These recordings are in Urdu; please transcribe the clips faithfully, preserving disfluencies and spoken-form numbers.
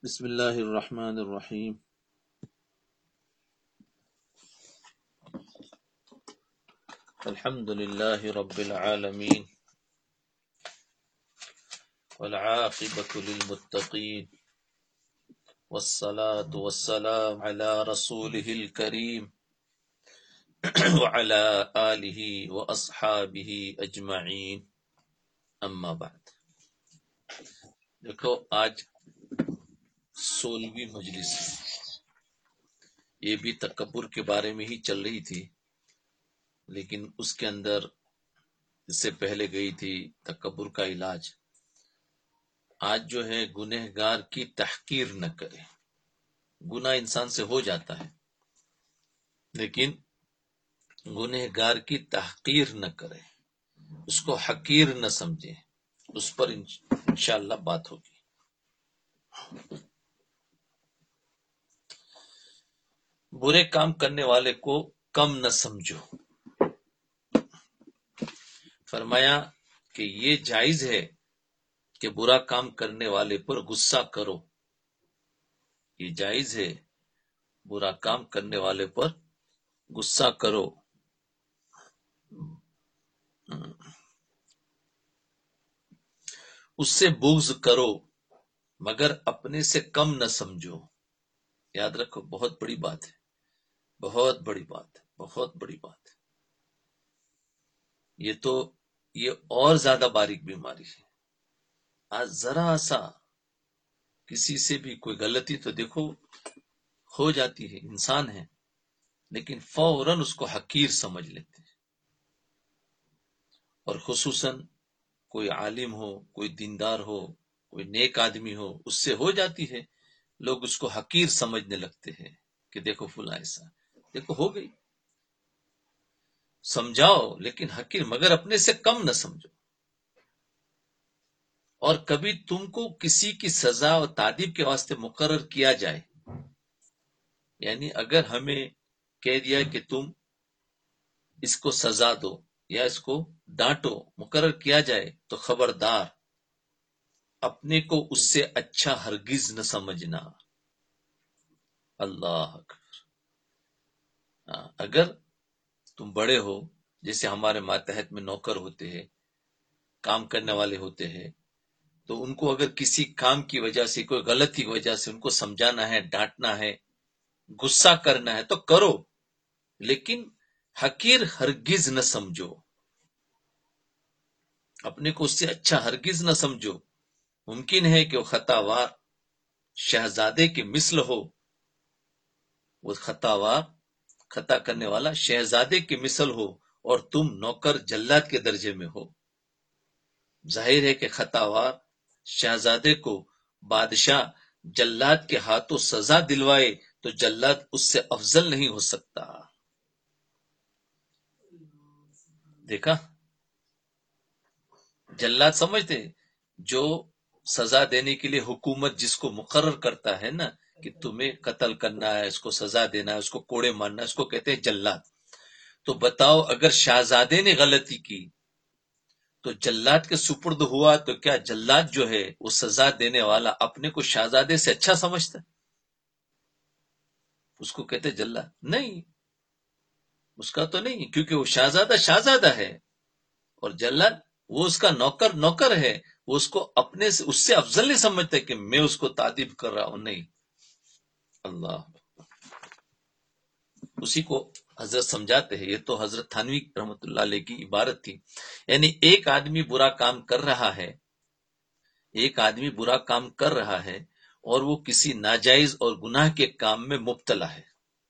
بسم اللہ الرحمن الرحیم الحمد للہ رب العالمین والعاقبۃ للمتقین والصلاة والسلام علی رسولہ الکریم وعلی آلہ واصحابہ اجمعین، اما بعد۔ دیکھو، آج سولہویں مجلس ہے، یہ بھی تکبر کے بارے میں ہی چل رہی تھی، لیکن اس کے اندر اس سے پہلے گئی تھی تکبر کا علاج۔ آج جو ہے گنہگار کی تحقیر نہ کرے۔ گناہ انسان سے ہو جاتا ہے، لیکن گنہگار کی تحقیر نہ کرے، اس کو حقیر نہ سمجھے۔ اس پر انشاءاللہ بات ہوگی۔ برے کام کرنے والے کو کم نہ سمجھو۔ فرمایا کہ یہ جائز ہے کہ برا کام کرنے والے پر غصہ کرو۔ یہ جائز ہے برا کام کرنے والے پر غصہ کرو، اس سے بغض کرو، مگر اپنے سے کم نہ سمجھو۔ یاد رکھو، بہت بڑی بات ہے، بہت بڑی بات ہے، بہت بڑی بات ہے۔ یہ تو یہ اور زیادہ باریک بیماری ہے۔ آج ذرا سا کسی سے بھی کوئی غلطی تو دیکھو ہو جاتی ہے، انسان ہے، لیکن فوراً اس کو حقیر سمجھ لیتے ہیں۔ اور خصوصاً کوئی عالم ہو، کوئی دیندار ہو، کوئی نیک آدمی ہو، اس سے ہو جاتی ہے، لوگ اس کو حقیر سمجھنے لگتے ہیں کہ دیکھو فلاں ایسا، دیکھو ہو گئی۔ سمجھاؤ لیکن حقیر، مگر اپنے سے کم نہ سمجھو۔ اور کبھی تم کو کسی کی سزا اور تعدیب کے واسطے مقرر کیا جائے، یعنی اگر ہمیں کہہ دیا کہ تم اس کو سزا دو یا اس کو ڈانٹو، مقرر کیا جائے، تو خبردار اپنے کو اس سے اچھا ہرگز نہ سمجھنا۔ اللہ اکبر۔ اگر تم بڑے ہو، جیسے ہمارے ماتحت میں نوکر ہوتے ہیں، کام کرنے والے ہوتے ہیں، تو ان کو اگر کسی کام کی وجہ سے، کوئی غلطی کی وجہ سے ان کو سمجھانا ہے، ڈانٹنا ہے، غصہ کرنا ہے تو کرو، لیکن حقیر ہرگز نہ سمجھو، اپنے کو اس سے اچھا ہرگز نہ سمجھو۔ ممکن ہے کہ وہ خطا وار شہزادے کی مثل ہو، وہ خطا وار خطا کرنے والا شہزادے کی مثل ہو، اور تم نوکر جلاد کے درجے میں ہو۔ ظاہر ہے کہ خطا وار شہزادے کو بادشاہ جلاد کے ہاتھوں سزا دلوائے تو جلاد اس سے افضل نہیں ہو سکتا۔ دیکھا، جلاد سمجھتے جو سزا دینے کے لیے حکومت جس کو مقرر کرتا ہے نا کہ تمہیں قتل کرنا ہے، اس کو سزا دینا ہے، اس کو کوڑے مارنا ہے، اس کو کہتے ہیں جلاد۔ تو بتاؤ، اگر شہزادے نے غلطی کی تو جلاد کے سپرد ہوا، تو کیا جلاد جو ہے وہ سزا دینے والا اپنے کو شہزادے سے اچھا سمجھتا؟ اس کو کہتے جلاد نہیں، اس کا تو نہیں، کیونکہ وہ شہزادہ شہزادہ ہے، اور جلاد وہ اس کا نوکر نوکر ہے، وہ اس کو اپنے سے اس سے افضل نہیں سمجھتا کہ میں اس کو تعدیب کر رہا ہوں، نہیں۔ اللہ، اسی کو حضرت سمجھاتے ہیں۔ یہ تو حضرت تھانوی رحمۃ اللہ علیہ کی عبارت تھی، یعنی ایک آدمی برا کام کر رہا ہے، ایک آدمی برا کام کر رہا ہے اور وہ کسی ناجائز اور گناہ کے کام میں مبتلا ہے،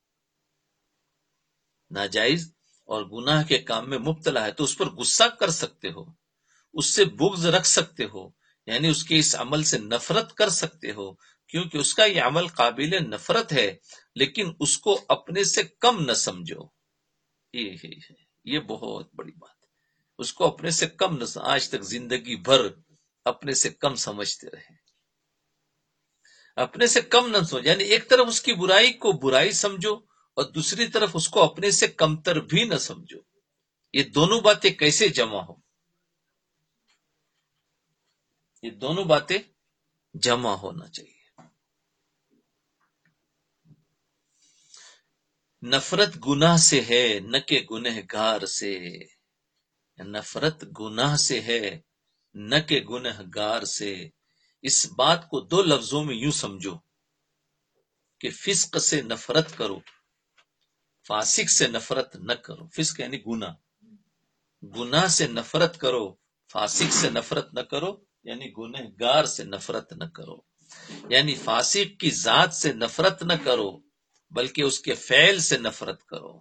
ناجائز اور گناہ کے کام میں مبتلا ہے، تو اس پر غصہ کر سکتے ہو، اس سے بغض رکھ سکتے ہو، یعنی اس کے اس عمل سے نفرت کر سکتے ہو، کیونکہ اس کا یہ عمل قابل نفرت ہے، لیکن اس کو اپنے سے کم نہ سمجھو۔ یہ یہ بہت بڑی بات ہے، اس کو اپنے سے کم نہ سمجھو۔ آج تک زندگی بھر اپنے سے کم سمجھتے رہے، اپنے سے کم نہ سمجھو، یعنی ایک طرف اس کی برائی کو برائی سمجھو اور دوسری طرف اس کو اپنے سے کمتر بھی نہ سمجھو۔ یہ دونوں باتیں کیسے جمع ہو؟ یہ دونوں باتیں جمع ہونا چاہیے۔ نفرت گناہ سے ہے نہ کہ گنہگار سے، نفرت گناہ سے ہے نہ کہ گنہگار سے۔ اس بات کو دو لفظوں میں یوں سمجھو کہ فسق سے نفرت کرو، فاسق سے نفرت نہ کرو۔ فسق یعنی گناہ، گناہ سے نفرت کرو، فاسق سے نفرت نہ کرو، یعنی گنہگار سے نفرت نہ کرو۔ یعنی فاسق کی ذات سے نفرت نہ کرو بلکہ اس کے فعل سے نفرت کرو۔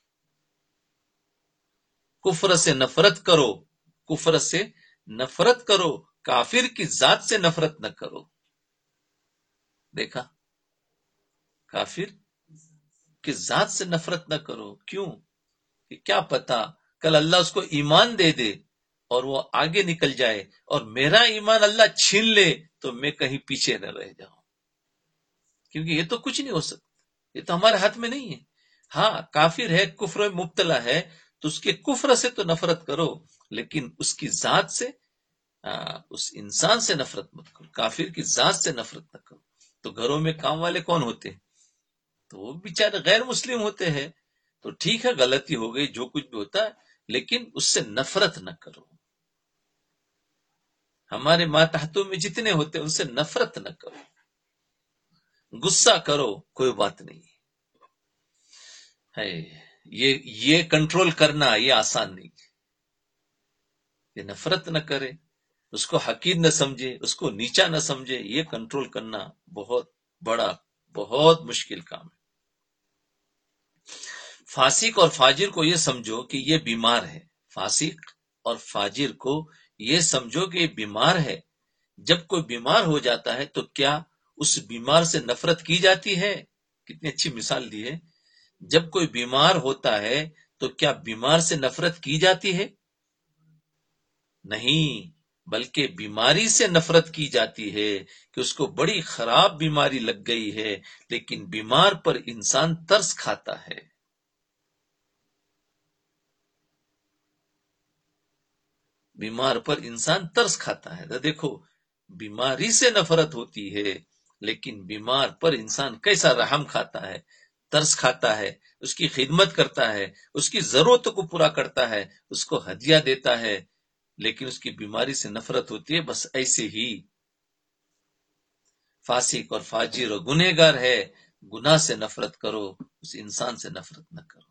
کفر سے نفرت کرو، کفر سے نفرت کرو، کافر کی ذات سے نفرت نہ کرو۔ دیکھا، کافر کی ذات سے نفرت نہ کرو۔ کیوں؟ کہ کیا پتا کل اللہ اس کو ایمان دے دے اور وہ آگے نکل جائے، اور میرا ایمان اللہ چھین لے تو میں کہیں پیچھے نہ رہ جاؤں، کیونکہ یہ تو کچھ نہیں ہو سکتا، یہ تو ہمارے ہاتھ میں نہیں ہے۔ ہاں، کافر ہے، کفر میں مبتلا ہے، تو اس کے کفر سے تو نفرت کرو، لیکن اس کی ذات سے، اس انسان سے نفرت مت کرو، کافر کی ذات سے نفرت نہ کرو۔ تو گھروں میں کام والے کون ہوتے ہیں؟ تو وہ بیچارے غیر مسلم ہوتے ہیں، تو ٹھیک ہے، غلطی ہو گئی، جو کچھ بھی ہوتا ہے، لیکن اس سے نفرت نہ کرو۔ ہمارے ماتحتوں میں جتنے ہوتے ہیں ان سے نفرت نہ کرو، غصہ کرو، کوئی بات نہیں ہے۔ یہ یہ کنٹرول کرنا یہ آسان نہیں، یہ نفرت نہ کرے، اس کو حقیر نہ سمجھے، اس کو نیچا نہ سمجھے، یہ کنٹرول کرنا بہت بڑا، بہت مشکل کام ہے۔ فاسق اور فاجر کو یہ سمجھو کہ یہ بیمار ہے، فاسق اور فاجر کو یہ سمجھو کہ یہ بیمار ہے۔ جب کوئی بیمار ہو جاتا ہے تو کیا اس بیمار سے نفرت کی جاتی ہے؟ کتنی اچھی مثال دی ہے۔ جب کوئی بیمار ہوتا ہے تو کیا بیمار سے نفرت کی جاتی ہے؟ نہیں، بلکہ بیماری سے نفرت کی جاتی ہے کہ اس کو بڑی خراب بیماری لگ گئی ہے، لیکن بیمار پر انسان ترس کھاتا ہے۔ بیمار پر انسان ترس کھاتا ہے۔ تو دیکھو، بیماری سے نفرت ہوتی ہے، لیکن بیمار پر انسان کیسا رحم کھاتا ہے، ترس کھاتا ہے، اس کی خدمت کرتا ہے، اس کی ضرورتوں کو پورا کرتا ہے، اس کو ہدیہ دیتا ہے، لیکن اس کی بیماری سے نفرت ہوتی ہے۔ بس ایسے ہی فاسق اور فاجر اور گنہگار ہے، گناہ سے نفرت کرو، اس انسان سے نفرت نہ کرو۔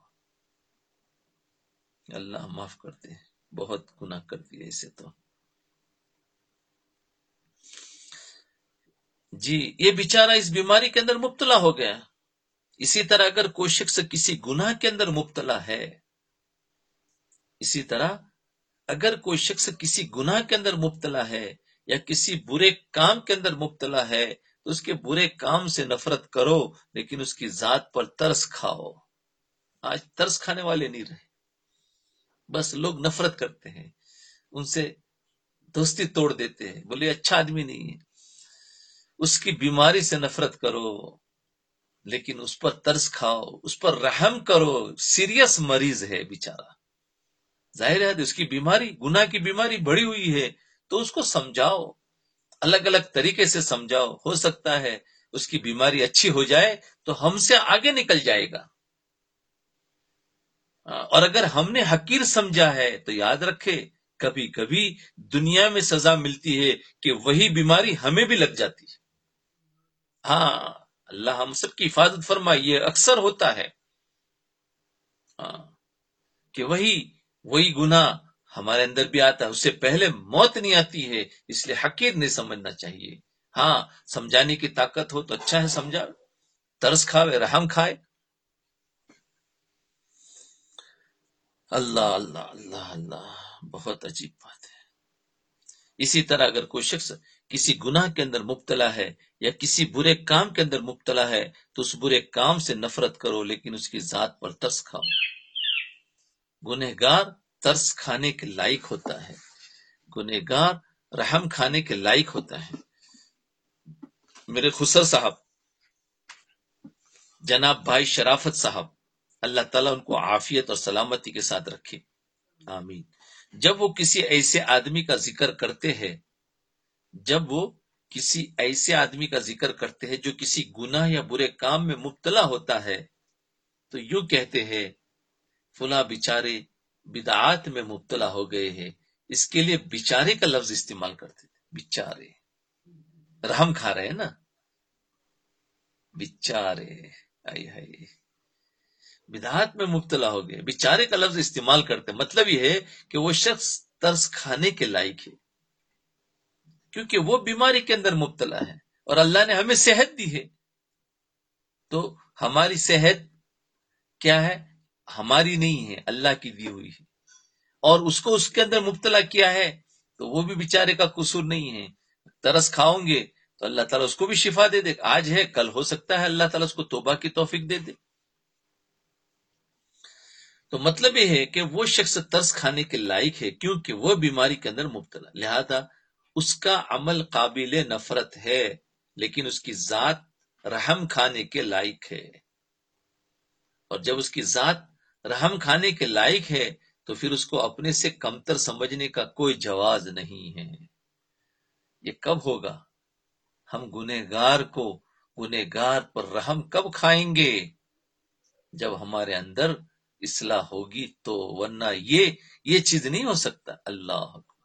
اللہ معاف کرتے ہیں، بہت گناہ کر دیا اسے تو۔ جی، یہ بیچارہ اس بیماری کے اندر مبتلا ہو گیا۔ اسی طرح اگر کوئی شخص کسی گناہ کے اندر مبتلا ہے، اسی طرح اگر کوئی شخص کسی گناہ کے اندر مبتلا ہے یا کسی برے کام کے اندر مبتلا ہے تو اس کے برے کام سے نفرت کرو، لیکن اس کی ذات پر ترس کھاؤ۔ آج ترس کھانے والے نہیں رہے، بس لوگ نفرت کرتے ہیں، ان سے دوستی توڑ دیتے ہیں، بولے اچھا آدمی نہیں ہے۔ اس کی بیماری سے نفرت کرو، لیکن اس پر ترس کھاؤ، اس پر رحم کرو۔ سیریس مریض ہے بیچارہ، ظاہر ہے اس کی بیماری، گناہ کی بیماری بڑی ہوئی ہے، تو اس کو سمجھاؤ، الگ الگ طریقے سے سمجھاؤ، ہو سکتا ہے اس کی بیماری اچھی ہو جائے تو ہم سے آگے نکل جائے گا۔ اور اگر ہم نے حقیر سمجھا ہے تو یاد رکھے، کبھی کبھی دنیا میں سزا ملتی ہے کہ وہی بیماری ہمیں بھی لگ جاتی ہے۔ ہاں، اللہ ہم سب کی حفاظت فرمائے، یہ اکثر ہوتا ہے ہاں کہ وہی وہی گناہ ہمارے اندر بھی آتا ہے، اس سے پہلے موت نہیں آتی ہے، اس لیے حقیر نہیں سمجھنا چاہیے۔ ہاں، سمجھانے کی طاقت ہو تو اچھا ہے، سمجھا، ترس کھائے، رحم کھائے۔ اللہ اللہ اللہ اللہ، بہت عجیب بات ہے۔ اسی طرح اگر کوئی شخص کسی گناہ کے اندر مبتلا ہے یا کسی برے کام کے اندر مبتلا ہے تو اس برے کام سے نفرت کرو، لیکن اس کی ذات پر ترس کھاؤ۔ گنہگار ترس کھانے کے لائق ہوتا ہے، گنہگار رحم کھانے کے لائق ہوتا ہے۔ میرے خسر صاحب، جناب بھائی شرافت صاحب، اللہ تعالیٰ ان کو عافیت اور سلامتی کے ساتھ رکھے، آمین۔ جب وہ کسی ایسے آدمی کا ذکر کرتے ہیں جب وہ کسی ایسے آدمی کا ذکر کرتے ہیں جو کسی گناہ یا برے کام میں مبتلا ہوتا ہے تو یوں کہتے ہیں فلاں بیچارے بدعات میں مبتلا ہو گئے ہیں، اس کے لیے بیچارے کا لفظ استعمال کرتے تھے، بیچارے، رحم کھا رہے ہیں نا، بیچارے، آئی ہائی، بدعات میں مبتلا ہو گئے، بیچارے کا لفظ استعمال کرتے، مطلب یہ ہے کہ وہ شخص ترس کھانے کے لائق ہے، کیونکہ وہ بیماری کے اندر مبتلا ہے، اور اللہ نے ہمیں صحت دی ہے، تو ہماری صحت کیا ہے؟ ہماری نہیں ہے، اللہ کی دی ہوئی ہے، اور اس کو اس کے اندر مبتلا کیا ہے تو وہ بھی بیچارے کا قصور نہیں ہے۔ ترس کھاؤں گے تو اللہ تعالیٰ اس کو بھی شفا دے دے، آج ہے کل ہو سکتا ہے اللہ تعالیٰ اس کو توبہ کی توفیق دے دے۔ تو مطلب یہ ہے کہ وہ شخص ترس کھانے کے لائق ہے کیونکہ وہ بیماری کے اندر مبتلا، لہذا اس کا عمل قابل نفرت ہے، لیکن اس کی ذات رحم کھانے کے لائق ہے، اور جب اس کی ذات رحم کھانے کے لائق ہے تو پھر اس کو اپنے سے کمتر سمجھنے کا کوئی جواز نہیں ہے۔ یہ کب ہوگا؟ ہم گنہگار کو گنہگار پر رحم کب کھائیں گے؟ جب ہمارے اندر اصلاح ہوگی تو، ورنہ یہ یہ چیز نہیں ہو سکتا۔ اللہ اکبر،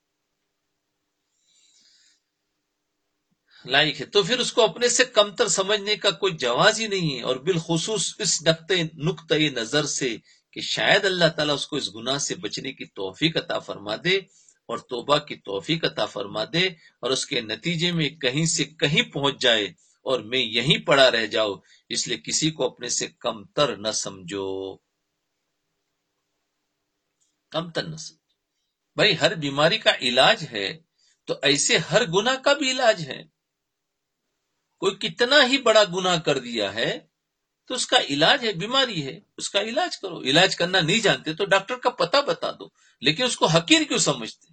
لائق ہے تو پھر اس کو اپنے سے کمتر سمجھنے کا کوئی جواز ہی نہیں ہے، اور بالخصوص اس نقطۂ نظر سے کہ شاید اللہ تعالیٰ اس کو اس گناہ سے بچنے کی توفیق عطا فرما دے اور توبہ کی توفیق عطا فرما دے، اور اس کے نتیجے میں کہیں سے کہیں پہنچ جائے اور میں یہیں پڑا رہ جاؤ، اس لیے کسی کو اپنے سے کمتر نہ سمجھو، کمتر نہ سمجھو۔ بھائی ہر بیماری کا علاج ہے، تو ایسے ہر گناہ کا بھی علاج ہے۔ کوئی کتنا ہی بڑا گناہ کر دیا ہے تو اس کا علاج ہے، بیماری ہے، اس کا علاج کرو۔ علاج کرنا نہیں جانتے تو ڈاکٹر کا پتہ بتا دو، لیکن اس کو حقیر کیوں سمجھتے؟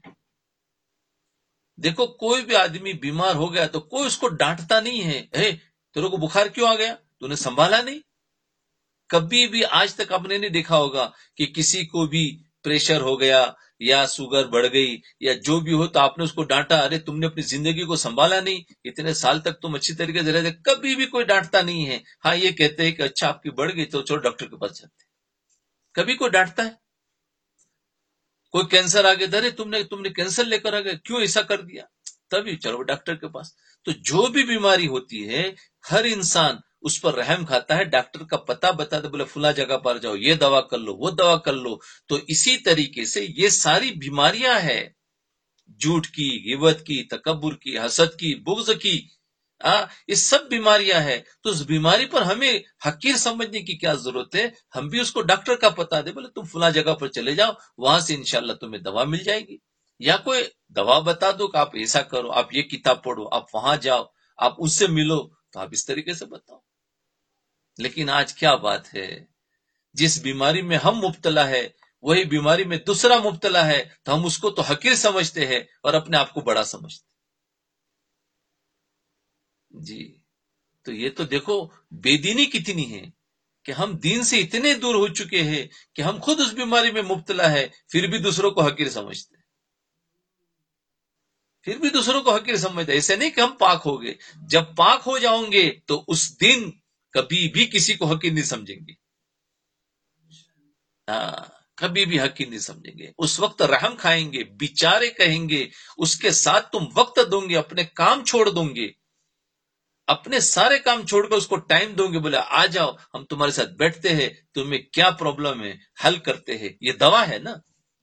دیکھو کوئی بھی آدمی بیمار ہو گیا تو کوئی اس کو ڈانٹتا نہیں ہے، اے تیرے کو بخار کیوں آ گیا، تو نے سنبھالا نہیں۔ کبھی بھی آج تک آپ نے نہیں دیکھا ہوگا کہ کسی کو بھی پریشر ہو گیا یا سوگر بڑھ گئی یا جو بھی ہو تو آپ نے اس کو ڈانٹا، ارے تم نے اپنی زندگی کو سنبھالا نہیں، اتنے سال تک تم اچھی طریقے سے رہتے، کبھی بھی کوئی ڈانٹتا نہیں ہے۔ ہاں یہ کہتے ہیں کہ اچھا آپ کی بڑھ گئی تو چلو ڈاکٹر کے پاس جاتے، کبھی کوئی ڈانٹتا ہے؟ کوئی کینسر آ گیا، ارے تم نے تم نے کینسر لے کر آ گئے، کیوں ایسا کر دیا، تبھی چلو ڈاکٹر کے پاس۔ تو جو بھی بیماری ہوتی ہے ہر انسان اس پر رحم کھاتا ہے، ڈاکٹر کا پتہ بتا دے، بولے فلاں جگہ پر جاؤ، یہ دوا کر لو، وہ دوا کر لو۔ تو اسی طریقے سے یہ ساری بیماریاں ہیں، جھوٹ کی، غیبت کی، تکبر کی، حسد کی، بغض کی، آ, یہ سب بیماریاں ہیں۔ تو اس بیماری پر ہمیں حقیر سمجھنے کی کیا ضرورت ہے؟ ہم بھی اس کو ڈاکٹر کا پتہ دے، بولے تم فلاں جگہ پر چلے جاؤ، وہاں سے انشاءاللہ تمہیں دوا مل جائے گی، یا کوئی دوا بتا دو کہ آپ ایسا کرو، آپ یہ کتاب پڑھو، آپ وہاں جاؤ، آپ اس سے ملو، تو آپ اس طریقے سے بتاؤ۔ لیکن آج کیا بات ہے، جس بیماری میں ہم مبتلا ہے وہی بیماری میں دوسرا مبتلا ہے تو ہم اس کو تو حقیر سمجھتے ہیں اور اپنے آپ کو بڑا سمجھتے ہیں۔ جی تو یہ تو دیکھو بے دینی کتنی ہے کہ ہم دین سے اتنے دور ہو چکے ہیں کہ ہم خود اس بیماری میں مبتلا ہے، پھر بھی دوسروں کو حقیر سمجھتے ہیں، پھر بھی دوسروں کو حقیر سمجھتے ہیں۔ ایسے نہیں کہ ہم پاک ہو گئے، جب پاک ہو جاؤں گے تو اس دن کبھی بھی کسی کو حقیر نہیں سمجھیں گے، ہاں کبھی بھی حقیر نہیں سمجھیں گے۔ اس وقت رحم کھائیں گے، بیچارے کہیں گے، اس کے ساتھ تم وقت دوں گے، اپنے کام چھوڑ دوں گے، اپنے سارے کام چھوڑ کر اس کو ٹائم دوں گے، بولے آ جاؤ ہم تمہارے ساتھ بیٹھتے ہیں، تمہیں کیا پرابلم ہے حل کرتے ہیں، یہ دوا ہے نا۔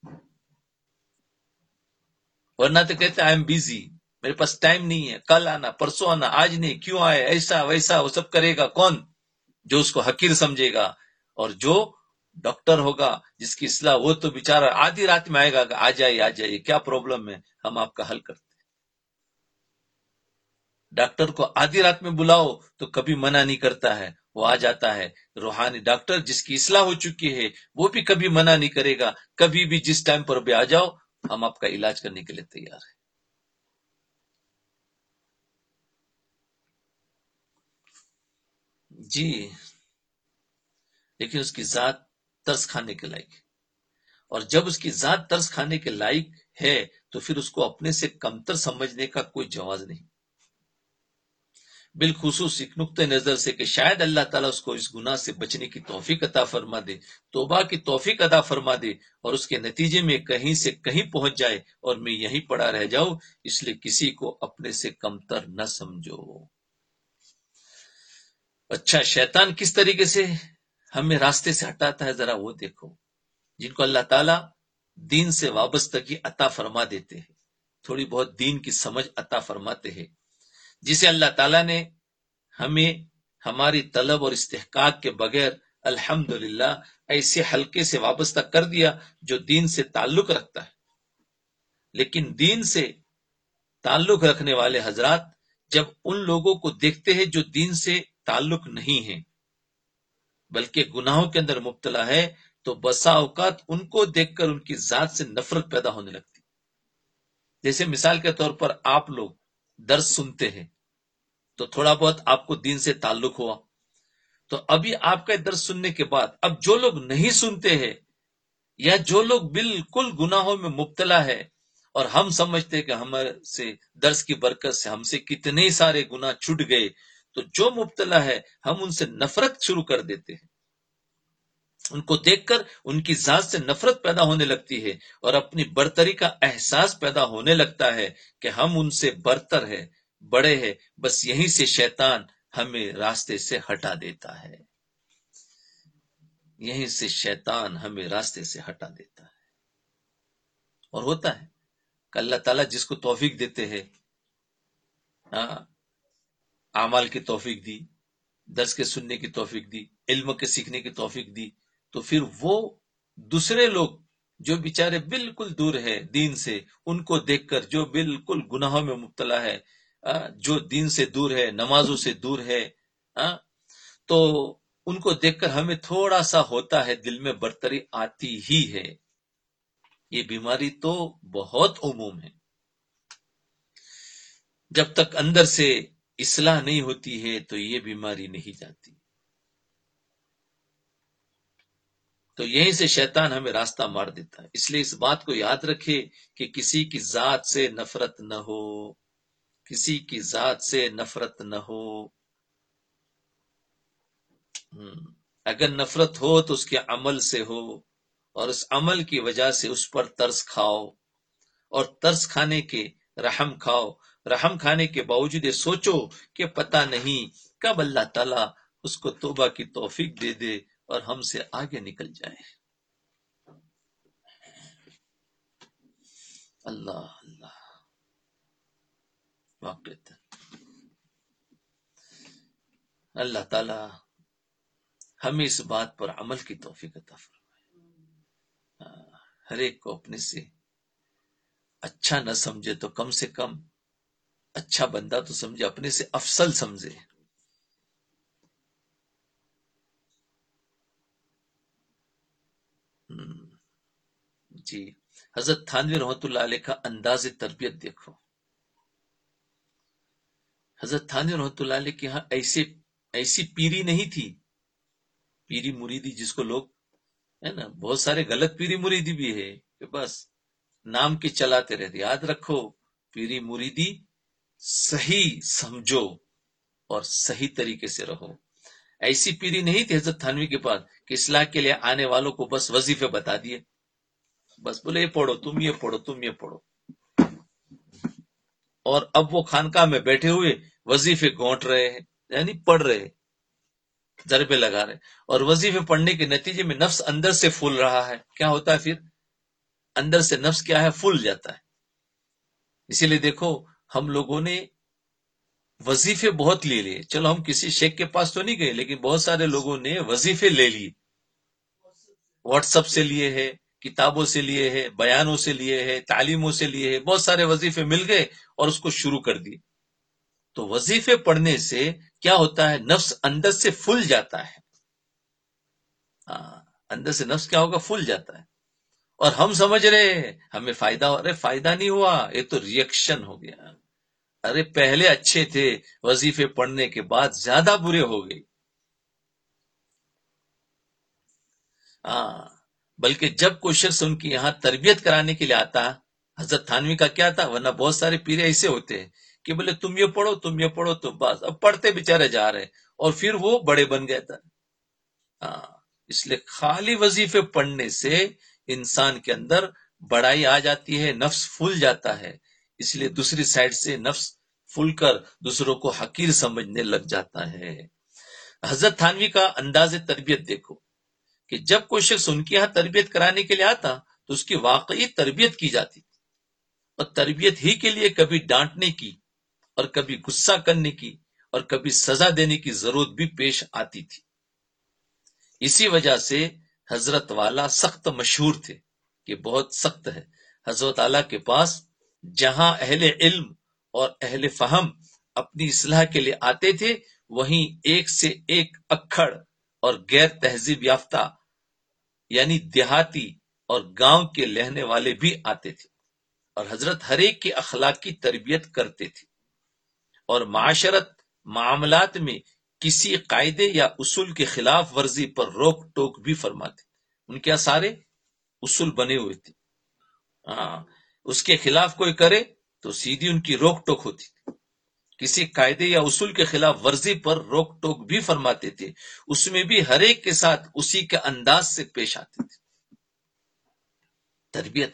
ورنہ تو کہتے آئی ایم بیزی، میرے پاس ٹائم نہیں ہے، کل آنا، پرسوں آنا، آج نہیں، کیوں آئے، ایسا ویسا، وہ سب کرے گا کون؟ جو اس کو حقیر سمجھے گا۔ اور جو ڈاکٹر ہوگا جس کی اصلاح، وہ تو بیچارہ آدھی رات میں آئے گا کہ آ جائیے آ جائیے، کیا پرابلم ہے، ہم آپ کا حل کرتے ہیں۔ ڈاکٹر کو آدھی رات میں بلاؤ تو کبھی منع نہیں کرتا ہے، وہ آ جاتا ہے۔ روحانی ڈاکٹر جس کی اصلاح ہو چکی ہے وہ بھی کبھی منع نہیں کرے گا، کبھی بھی جس ٹائم پر بھی آ جاؤ، ہم آپ کا علاج کرنے کے لیے تیار ہیں۔ جی لیکن اس کی ذات ترس کھانے کے لائق ہے، اور جب اس کی ذات ترس کھانے کے لائق ہے تو پھر اس کو اپنے سے کمتر سمجھنے کا کوئی جواز نہیں۔ بالخصوص ایک نقطۂ نظر سے کہ شاید اللہ تعالیٰ اس کو اس گناہ سے بچنے کی توفیق عطا فرما دے، توبہ کی توفیق عطا فرما دے، اور اس کے نتیجے میں کہیں سے کہیں پہنچ جائے اور میں یہیں پڑا رہ جاؤں، اس لیے کسی کو اپنے سے کمتر نہ سمجھو۔ اچھا، شیطان کس طریقے سے ہمیں راستے سے ہٹاتا ہے ذرا وہ دیکھو۔ جن کو اللہ تعالیٰ دین سے وابستگی عطا فرما دیتے ہیں، تھوڑی بہت دین کی سمجھ عطا فرماتے ہیں، جسے اللہ تعالیٰ نے ہمیں ہماری طلب اور استحقاق کے بغیر الحمدللہ ایسے حلقے سے وابستہ کر دیا جو دین سے تعلق رکھتا ہے۔ لیکن دین سے تعلق رکھنے والے حضرات جب ان لوگوں کو دیکھتے ہیں جو دین سے تعلق نہیں ہیں بلکہ گناہوں کے اندر مبتلا ہے، تو بسا اوقات ان کو دیکھ کر ان کی ذات سے نفرت پیدا ہونے لگتی۔ جیسے مثال کے طور پر آپ لوگ درس سنتے ہیں تو تھوڑا بہت آپ کو دین سے تعلق ہوا، تو ابھی آپ کا درس سننے کے بعد اب جو لوگ نہیں سنتے ہیں یا جو لوگ بالکل گناہوں میں مبتلا ہے، اور ہم سمجھتے ہیں کہ ہمارے سے درس کی برکت سے ہم سے کتنے سارے گناہ چھٹ گئے، تو جو مبتلا ہے ہم ان سے نفرت شروع کر دیتے ہیں، ان کو دیکھ کر ان کی ذات سے نفرت پیدا ہونے لگتی ہے اور اپنی برتری کا احساس پیدا ہونے لگتا ہے کہ ہم ان سے برتر ہے، بڑے ہیں، بس یہیں سے شیطان ہمیں راستے سے ہٹا دیتا ہے، یہیں سے شیطان ہمیں راستے سے ہٹا دیتا ہے۔ اور ہوتا ہے کہ اللہ تعالیٰ جس کو توفیق دیتے ہیں، اعمال کی توفیق دی، درس کے سننے کی توفیق دی، علم کے سیکھنے کی توفیق دی، تو پھر وہ دوسرے لوگ جو بیچارے بالکل دور ہے دین سے، ان کو دیکھ کر جو بالکل گناہوں میں مبتلا ہے، جو دین سے دور ہے، نمازوں سے دور ہے، تو ان کو دیکھ کر ہمیں تھوڑا سا ہوتا ہے، دل میں برتری آتی ہی ہے۔ یہ بیماری تو بہت عموم ہے۔ جب تک اندر سے اصلاح نہیں ہوتی ہے تو یہ بیماری نہیں جاتی۔ تو یہیں سے شیطان ہمیں راستہ مار دیتا ہے۔ اس لیے اس بات کو یاد رکھے کہ کسی کی ذات سے نفرت نہ ہو، کسی کی ذات سے نفرت نہ ہو۔ اگر نفرت ہو تو اس کے عمل سے ہو، اور اس عمل کی وجہ سے اس پر ترس کھاؤ، اور ترس کھانے کے رحم کھاؤ، رحم کھانے کے باوجود یہ سوچو کہ پتہ نہیں کب اللہ تعالیٰ اس کو توبہ کی توفیق دے دے اور ہم سے آگے نکل جائے۔ اللہ اللہ واقعات اللہ تعالیٰ ہمیں اس بات پر عمل کی توفیق عطا فرمائے۔ ہر ایک کو اپنے سے اچھا نہ سمجھے تو کم سے کم اچھا بندہ تو سمجھے، اپنے سے افضل سمجھے۔ جی، حضرت تھانوی رحمۃ اللہ علیہ کا انداز تربیت دیکھو۔ حضرت تھانوی رحمۃ اللہ علیہ کے ہاں ایسے ایسی پیری نہیں تھی، پیری مریدی جس کو لوگ ہے نا، بہت سارے غلط پیری مریدی بھی ہے کہ بس نام کے چلاتے رہتے۔ یاد رکھو، پیری مریدی صحیح سمجھو اور صحیح طریقے سے رہو۔ ایسی پیری نہیں تھی حضرت تھانوی کے پاس کہ اصلاح کے لیے آنے والوں کو بس وظیفے بتا دیے، بس بولے یہ پڑھو تم، یہ پڑھو تم، یہ پڑھو، اور اب وہ خانقاہ میں بیٹھے ہوئے وظیفے گھونٹ رہے ہیں، یعنی پڑھ رہے، ضربے لگا رہے، اور وظیفے پڑھنے کے نتیجے میں نفس اندر سے پھول رہا ہے۔ کیا ہوتا ہے پھر؟ اندر سے نفس کیا ہے؟ پھول جاتا ہے۔ اسی لیے دیکھو، ہم لوگوں نے وظیفے بہت لے لیے، چلو ہم کسی شیخ کے پاس تو نہیں گئے، لیکن بہت سارے لوگوں نے وظیفے لے لیے، واٹس اپ سے لیے ہیں، کتابوں سے لیے ہیں، بیانوں سے لیے ہیں، تعلیموں سے لیے ہیں، بہت سارے وظیفے مل گئے اور اس کو شروع کر دیے۔ تو وظیفے پڑھنے سے کیا ہوتا ہے؟ نفس اندر سے پھول جاتا ہے۔ اندر سے نفس کیا ہوگا؟ پھول جاتا ہے، اور ہم سمجھ رہے ہیں ہمیں فائدہ ہو، ارے فائدہ نہیں ہوا، یہ تو ریئیکشن ہو گیا۔ ارے پہلے اچھے تھے، وظیفے پڑھنے کے بعد زیادہ برے ہو گئے۔ ہاں، بلکہ جب کوئی شخص ان کی یہاں تربیت کرانے کے لیے آتا، حضرت تھانوی کا کیا تھا، ورنہ بہت سارے پیرے ایسے ہوتے ہیں کہ بولے تم یہ پڑھو تم یہ پڑھو، تو بس اب پڑھتے بیچارے جا رہے اور پھر وہ بڑے بن گئے تھا. ہاں، اس لیے خالی وظیفے پڑھنے سے انسان کے اندر بڑائی آ جاتی ہے، نفس پھول جاتا ہے. اس لیے دوسری سائڈ سے نفس پھول کر دوسروں کو حقیر سمجھنے لگ جاتا ہے. حضرت تھانوی کا انداز تربیت دیکھو کہ جب کوئی شخص ان کے یہاں تربیت کرانے کے لیے آتا تو اس کی واقعی تربیت کی جاتی، اور تربیت ہی کے لیے کبھی ڈانٹنے کی اور کبھی غصہ کرنے کی اور کبھی سزا دینے کی ضرورت بھی پیش آتی تھی. اسی وجہ سے حضرت والا سخت مشہور تھے کہ بہت سخت ہے. حضرت والا کے پاس جہاں اہل علم اور اہل فہم اپنی اصلاح کے لیے آتے تھے، وہیں ایک سے ایک اکھڑ اور غیر تہذیب یافتہ یعنی دیہاتی اور گاؤں کے رہنے والے بھی آتے تھے، اور حضرت ہر ایک کی اخلاق کی تربیت کرتے تھے اور معاشرت معاملات میں کسی قاعدے یا اصول کے خلاف ورزی پر روک ٹوک بھی فرماتے. ان کے سارے اصول بنے ہوئے تھے، ہاں، اس کے خلاف کوئی کرے تو سیدھی ان کی روک ٹوک ہوتی تھی. کسی قاعدے یا اصول کے خلاف ورزی پر روک ٹوک بھی فرماتے تھے، اس میں بھی ہر ایک کے ساتھ اسی کے انداز سے پیش آتے تھے. تربیت،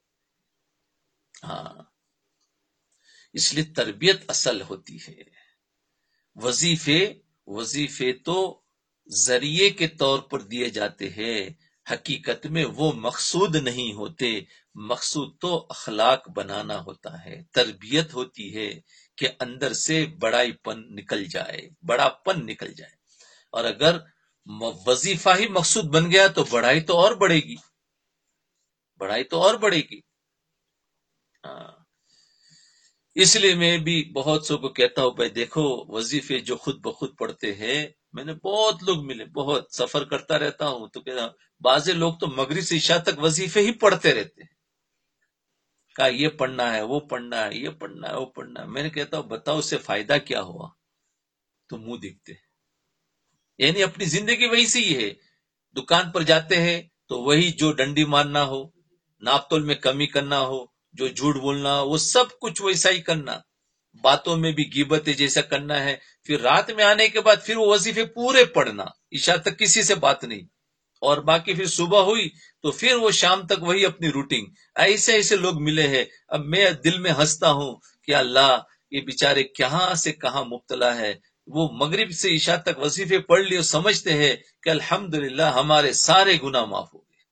ہاں، اس لیے تربیت اصل ہوتی ہے. وظیفے وظیفے تو ذریعے کے طور پر دیے جاتے ہیں، حقیقت میں وہ مقصود نہیں ہوتے. مقصود تو اخلاق بنانا ہوتا ہے، تربیت ہوتی ہے کہ اندر سے بڑائی پن نکل جائے، بڑا پن نکل جائے. اور اگر وظیفہ ہی مقصود بن گیا تو بڑائی تو اور بڑھے گی، بڑائی تو اور بڑھے گی. ہاں، اس لیے میں بھی بہت سو کو کہتا ہوں بھائی دیکھو، وظیفے جو خود بخود پڑھتے ہیں، میں نے بہت لوگ ملے، بہت سفر کرتا رہتا ہوں تو کہتا ہوں بعض لوگ تو مغرب سے عشاء تک وظیفے ہی پڑھتے رہتے ہیں. کہا یہ پڑھنا ہے، وہ پڑھنا ہے، یہ پڑھنا ہے، وہ پڑھنا ہے. میں نے کہتا ہوں بتاؤ اس سے فائدہ کیا ہوا؟ تو منہ دیکھتے، یعنی اپنی زندگی وہی سے ہی ہے. دکان پر جاتے ہیں تو وہی جو ڈنڈی مارنا ہو، ناپ تول میں کمی کرنا ہو، جو جھوٹ بولنا ہو، وہ سب کچھ ویسا ہی کرنا. باتوں میں بھی غیبت جیسا کرنا ہے. پھر رات میں آنے کے بعد پھر وہ وظیفے پورے پڑھنا، عشاء تک کسی سے بات نہیں، اور باقی پھر صبح ہوئی تو پھر وہ شام تک وہی اپنی روٹین. ایسے ایسے لوگ ملے ہیں. اب میں دل میں ہنستا ہوں کہ اللہ، یہ بیچارے کہاں سے کہاں مبتلا ہے. وہ مغرب سے عشاء تک وظیفے پڑھ لیے، سمجھتے ہیں کہ الحمدللہ ہمارے سارے گناہ معاف ہو گئے.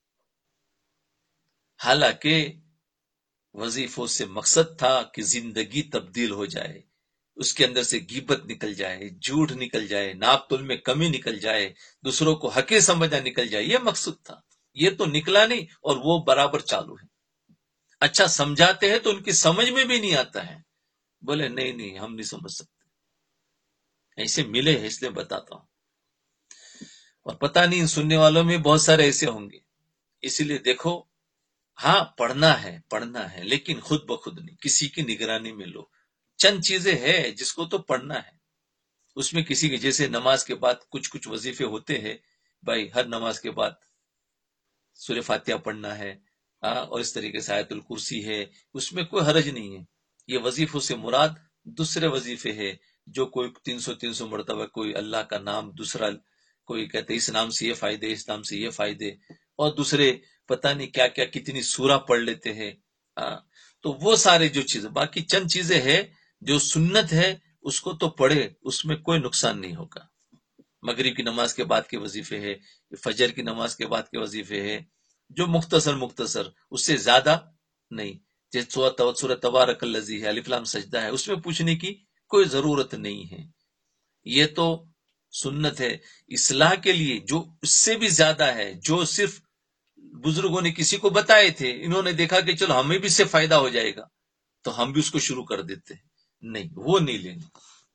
حالانکہ وظیفوں سے مقصد تھا کہ زندگی تبدیل ہو جائے، اس کے اندر سے غیبت نکل جائے، جھوٹ نکل جائے، ناپ تول میں کمی نکل جائے، دوسروں کو حقیر سمجھنا نکل جائے. یہ مقصد تھا. یہ تو نکلا نہیں اور وہ برابر چالو ہے. اچھا سمجھاتے ہیں تو ان کی سمجھ میں بھی نہیں آتا ہے، بولے نہیں نہیں ہم نہیں سمجھ سکتے. ایسے ملے ہیں، اس لیے بتاتا ہوں. اور پتہ نہیں ان سننے والوں میں بہت سارے ایسے ہوں گے. اسی لیے دیکھو، ہاں پڑھنا ہے پڑھنا ہے لیکن خود بخود نہیں، کسی کی نگرانی میں لو. چند چیزیں ہیں جس کو تو پڑھنا ہے، اس میں کسی کے جیسے نماز کے بعد کچھ کچھ وظیفے ہوتے ہیں بھائی، ہر نماز کے بعد سورہ فاتحہ پڑھنا ہے، اور اس طریقے سے آیت الکرسی ہے، اس میں کوئی حرج نہیں ہے. یہ وظیفوں سے مراد دوسرے وظیفے ہے جو کوئی تین سو تین سو مرتبہ کوئی اللہ کا نام، دوسرا کوئی کہتے اس نام سے یہ فائدے، اس نام سے یہ فائدے، اور دوسرے پتہ نہیں کیا کیا کتنی سورہ پڑھ لیتے ہیں. تو وہ سارے جو چیزیں، باقی چند چیزیں ہیں جو سنت ہے اس کو تو پڑھے، اس میں کوئی نقصان نہیں ہوگا. مغرب کی نماز کے بعد کے وظیفے ہے، فجر کی نماز کے بعد کے وظیفے ہے جو مختصر مختصر، اس سے زیادہ نہیں. جیسے سورۃ تبارک الذی ہے، الف لام سجدہ ہے، اس میں پوچھنے کی کوئی ضرورت نہیں ہے. یہ تو سنت ہے. اصلاح کے لیے جو اس سے بھی زیادہ ہے، جو صرف بزرگوں نے کسی کو بتائے تھے، انہوں نے دیکھا کہ چلو ہمیں بھی اس سے فائدہ ہو جائے گا تو ہم بھی اس کو شروع کر دیتے ہیں. نہیں، وہ نہیں لینا.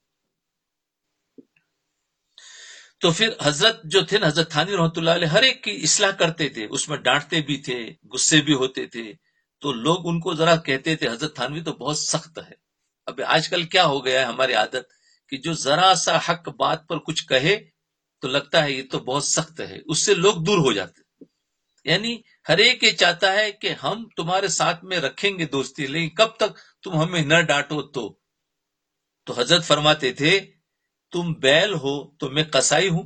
تو پھر حضرت جو تھے نا، حضرت تھانوی رحمۃ اللہ علیہ ہر ایک کی اصلاح کرتے تھے، اس میں ڈانٹتے بھی تھے، غصے بھی ہوتے تھے. تو لوگ ان کو ذرا کہتے تھے حضرت تھانوی تو بہت سخت ہے. اب آج کل کیا ہو گیا ہے ہماری عادت کہ جو ذرا سا حق بات پر کچھ کہے تو لگتا ہے یہ تو بہت سخت ہے، اس سے لوگ دور ہو جاتے. یعنی ہر ایک یہ چاہتا ہے کہ ہم تمہارے ساتھ میں رکھیں گے دوستی، لیکن کب تک تم ہمیں نہ ڈانٹو تو تو حضرت فرماتے تھے تم بیل ہو تو میں قصائی ہوں.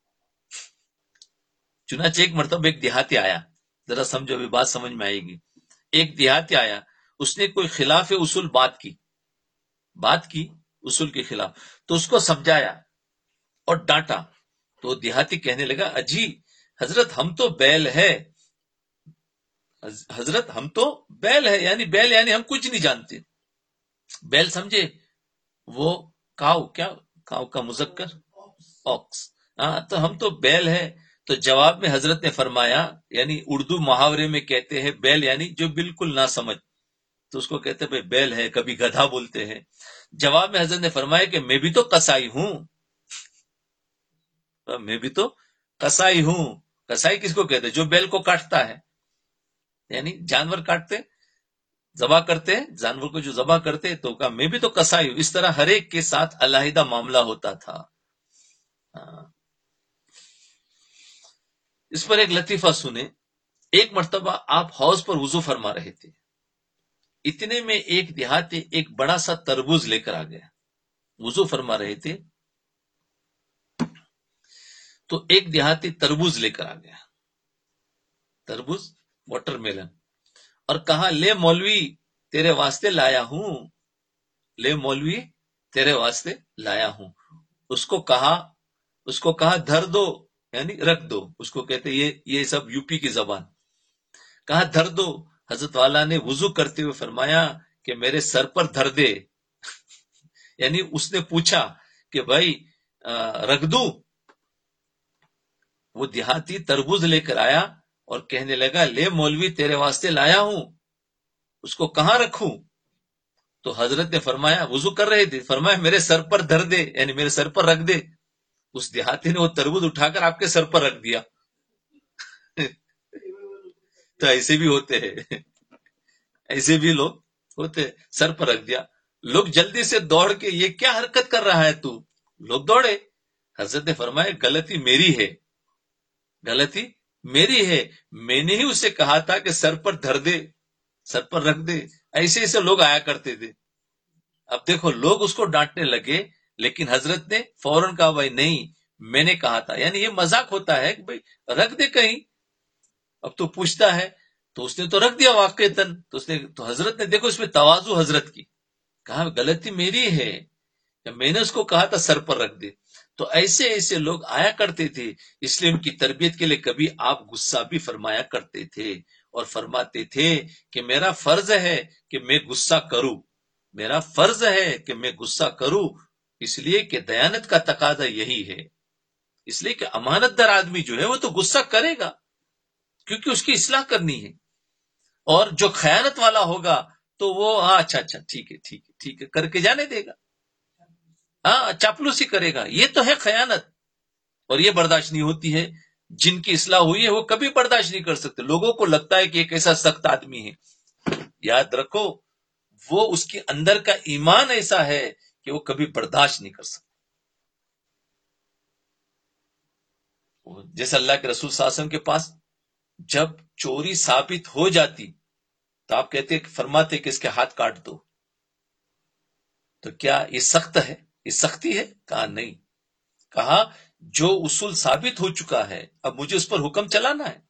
چنانچہ ایک مرتبہ ایک دیہاتی آیا، ذرا سمجھو ابھی بات سمجھ میں آئے گی. ایک دیہاتی آیا، اس نے کوئی خلاف اصول بات کی بات کی اصول کے خلاف، تو اس کو سمجھایا اور ڈانٹا. تو دیہاتی کہنے لگا اجی حضرت ہم تو بیل ہے، حضرت ہم تو بیل ہے، یعنی بیل یعنی ہم کچھ نہیں جانتے. بیل سمجھے وہ کاؤ، کیا کاؤ کا مذکر اوکس. ہاں تو ہم تو بیل ہے. تو جواب میں حضرت نے فرمایا، یعنی اردو محاورے میں کہتے ہیں بیل یعنی جو بالکل نہ سمجھ، تو اس کو کہتے ہیں بیل ہے، کبھی گدھا بولتے ہیں. جواب میں حضرت نے فرمایا کہ میں بھی تو قصائی ہوں، میں بھی تو قصائی ہوں. قصائی کس کو کہتے ہیں؟ جو بیل کو کاٹتا ہے، یعنی جانور کاٹتے ذبح کرتے جانور کو جو ذبح کرتے. تو کہا میں بھی تو قصائی ہوں. اس طرح ہر ایک کے ساتھ علیحدہ معاملہ ہوتا تھا. اس پر ایک لطیفہ سنیں. ایک مرتبہ آپ حوض پر وضو فرما رہے تھے، اتنے میں ایک دیہاتی ایک بڑا سا تربوز لے کر آ گیا. وضو فرما رہے تھے تو ایک دیہاتی تربوز لے کر آ گیا، تربوز واٹر میلن، اور کہا لے مولوی تیرے واسطے لایا ہوں، لے مولوی تیرے واسطے لایا ہوں. اس کو کہا اس کو کہا دھر دو، یعنی رکھ دو. اس کو کہتے یہ یہ سب یو پی کی زبان. کہا دھر دو. حضرت والا نے وضو کرتے ہوئے فرمایا کہ میرے سر پر دھر دے. یعنی اس نے پوچھا کہ بھائی رکھ دوں. وہ دیہاتی تربوز لے کر آیا اور کہنے لگا لے مولوی تیرے واسطے لایا ہوں، اس کو کہاں رکھوں؟ تو حضرت نے فرمایا، وضو کر رہے تھے، فرمایا میرے سر پر دھر دے، یعنی میرے سر پر رکھ دے. اس دیہاتی نے وہ تربوز اٹھا کر آپ کے سر پر رکھ دیا. تو ایسے بھی ہوتے ہیں، ایسے بھی لوگ ہوتے، سر پر رکھ دیا. لوگ جلدی سے دوڑ کے یہ کیا حرکت کر رہا ہے تو؟ لوگ دوڑے. حضرت نے فرمایا غلطی میری ہے، غلطی میری ہے، میں نے ہی اسے کہا تھا کہ سر پر دھر دے، سر پر رکھ دے. ایسے ایسے لوگ آیا کرتے تھے. اب دیکھو لوگ اس کو ڈانٹنے لگے، لیکن حضرت نے فوراً کہا بھائی نہیں میں نے کہا تھا. یعنی یہ مذاق ہوتا ہے کہ بھائی رکھ دے کہیں. اب تو پوچھتا ہے تو اس نے تو رکھ دیا واقعتاً. تو اس نے تو حضرت نے دیکھو اس میں تواضع حضرت کی، کہا غلطی میری ہے، میں نے اس کو کہا تھا سر پر رکھ دے. تو ایسے ایسے لوگ آیا کرتے تھے. اس لیے ان کی تربیت کے لیے کبھی آپ غصہ بھی فرمایا کرتے تھے اور فرماتے تھے کہ میرا فرض ہے کہ میں غصہ کروں، میرا فرض ہے کہ میں غصہ کروں، اس لیے کہ دیانت کا تقاضا یہی ہے. اس لیے کہ امانت دار آدمی جو ہے وہ تو غصہ کرے گا کیونکہ اس کی اصلاح کرنی ہے. اور جو خیانت والا ہوگا تو وہ ہاں اچھا اچھا ٹھیک ہے ٹھیک ہے ٹھیک ہے کر کے جانے دے گا، ہاں چاپلوسی کرے گا. یہ تو ہے خیانت، اور یہ برداشت نہیں ہوتی ہے. جن کی اصلاح ہوئی ہے وہ کبھی برداشت نہیں کر سکتے. لوگوں کو لگتا ہے کہ ایک ایسا سخت آدمی ہے، یاد رکھو وہ اس کے اندر کا ایمان ایسا ہے کہ وہ کبھی برداشت نہیں کر سکتا. جیسے اللہ کے رسول صلی اللہ علیہ وسلم کے پاس جب چوری ثابت ہو جاتی تو آپ کہتے فرماتے کہ اس کے ہاتھ کاٹ دو. تو کیا یہ سخت ہے، یہ سختی ہے؟ کہا نہیں. کہا جو اصول ثابت ہو چکا ہے اب مجھے اس پر حکم چلانا ہے.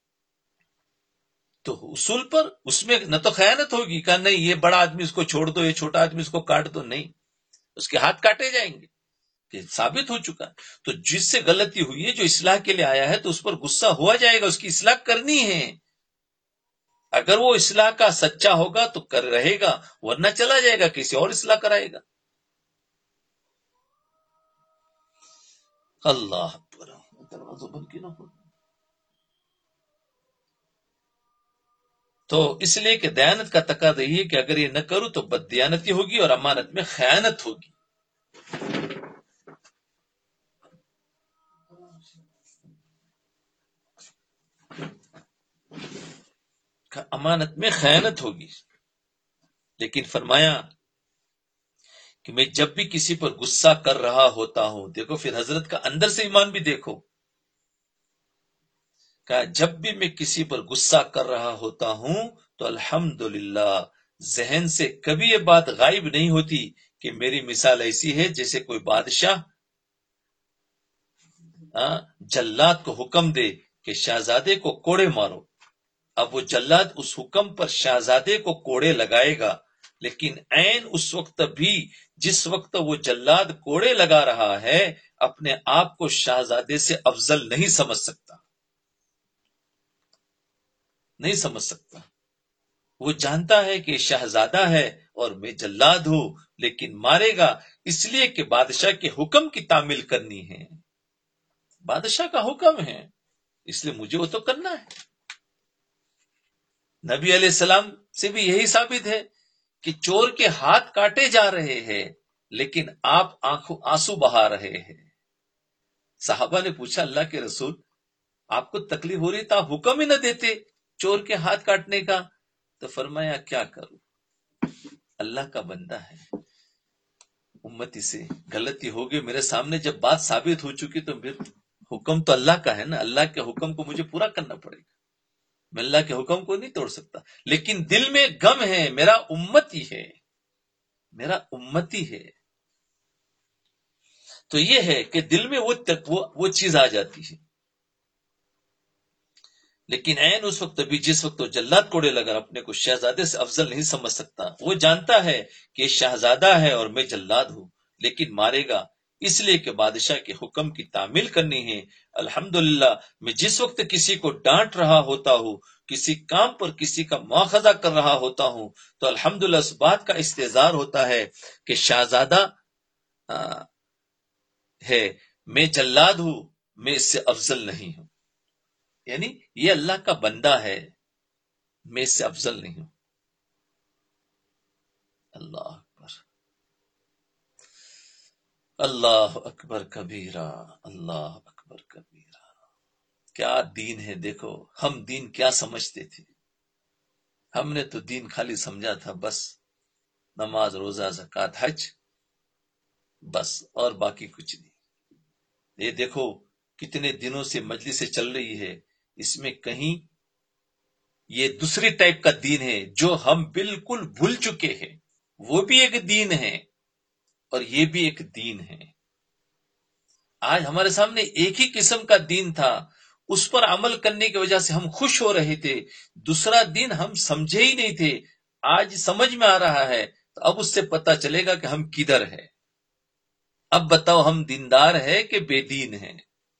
تو اصول پر اس میں نہ تو خیانت ہوگی، کہا نہیں یہ بڑا آدمی اس کو چھوڑ دو، یہ چھوٹا آدمی اس کو کاٹ دو. نہیں، اس کے ہاتھ کاٹے جائیں گے کہ ثابت ہو چکا. تو جس سے غلطی ہوئی ہے جو اصلاح کے لیے آیا ہے تو اس پر غصہ ہوا جائے گا، اس کی اصلاح کرنی ہے. اگر وہ اصلاح کا سچا ہوگا تو کر رہے گا، ورنہ چلا جائے گا کسی اور اصلاح کرائے گا. اللہ اکبر. تو اس لیے کہ دیانت کا تقاضا یہ ہے کہ اگر یہ نہ کروں تو بد دیانتی ہوگی اور امانت میں خیانت ہوگی. امانت میں خیانت ہوگی. لیکن فرمایا کہ میں جب بھی کسی پر غصہ کر رہا ہوتا ہوں، دیکھو پھر حضرت کا اندر سے ایمان بھی دیکھو، کہ جب بھی میں کسی پر غصہ کر رہا ہوتا ہوں تو الحمدللہ ذہن سے کبھی یہ بات غائب نہیں ہوتی کہ میری مثال ایسی ہے جیسے کوئی بادشاہ جلاد کو حکم دے کہ شہزادے کو کوڑے مارو. اب وہ جلاد اس حکم پر شہزادے کو کوڑے لگائے گا، لیکن عین اس وقت بھی جس وقت وہ جلاد کوڑے لگا رہا ہے اپنے آپ کو شہزادے سے افضل نہیں سمجھ سکتا، نہیں سمجھ سکتا. وہ جانتا ہے کہ شہزادہ ہے اور میں جلاد ہوں، لیکن مارے گا اس لیے کہ بادشاہ کے حکم کی تعمیل کرنی ہے. بادشاہ کا حکم ہے اس لیے مجھے وہ تو کرنا ہے. نبی علیہ السلام سے بھی یہی ثابت ہے کہ چور کے ہاتھ کاٹے جا رہے ہیں لیکن آپ آنکھوں آنسو بہا رہے ہیں. صحابہ نے پوچھا اللہ کے رسول آپ کو تکلیف ہو رہی تھا، حکم ہی نہ دیتے چور کے ہاتھ کاٹنے کا. تو فرمایا کیا کروں، اللہ کا بندہ ہے، امتی سے غلطی ہوگی، میرے سامنے جب بات ثابت ہو چکی تو پھر حکم تو اللہ کا ہے نا، اللہ کے حکم کو مجھے پورا کرنا پڑے گا، میں اللہ کے حکم کو نہیں توڑ سکتا. لیکن دل میں غم ہے، میرا امتی ہے، میرا امتی ہے. تو یہ ہے کہ دل میں وہ وہ چیز آ جاتی ہے. لیکن عین اس وقت بھی جس وقت وہ جلاد کوڑے لگا اپنے کو شہزادے سے افضل نہیں سمجھ سکتا. وہ جانتا ہے کہ شہزادہ ہے اور میں جلاد ہوں، لیکن مارے گا اس لیے کہ بادشاہ کے حکم کی تعمیل کرنی ہے. الحمدللہ میں جس وقت کسی کو ڈانٹ رہا ہوتا ہوں، کسی کام پر کسی کا مواخذہ کر رہا ہوتا ہوں، تو الحمدللہ اس بات کا استحضار ہوتا ہے کہ شہزادہ ہے، میں جلاد ہوں، میں اس سے افضل نہیں ہوں. یعنی یہ اللہ کا بندہ ہے، میں اس سے افضل نہیں ہوں. اللہ اکبر، اللہ اکبر کبیرہ، اللہ اکبر کبیرہ. کیا دین ہے. دیکھو ہم دین کیا سمجھتے تھے، ہم نے تو دین خالی سمجھا تھا بس نماز روزہ زکوٰۃ حج، بس اور باقی کچھ نہیں. یہ دیکھو کتنے دنوں سے مجلسیں چل رہی ہے، اس میں کہیں یہ دوسری ٹائپ کا دین ہے جو ہم بالکل بھول چکے ہیں. وہ بھی ایک دین ہے اور یہ بھی ایک دین ہے. آج ہمارے سامنے ایک ہی قسم کا دین تھا، اس پر عمل کرنے کی وجہ سے ہم خوش ہو رہے تھے. دوسرا دین ہم سمجھے ہی نہیں تھے، آج سمجھ میں آ رہا ہے. تو اب اس سے پتہ چلے گا کہ ہم کدھر ہے. اب بتاؤ ہم دیندار ہے کہ بے دین ہے؟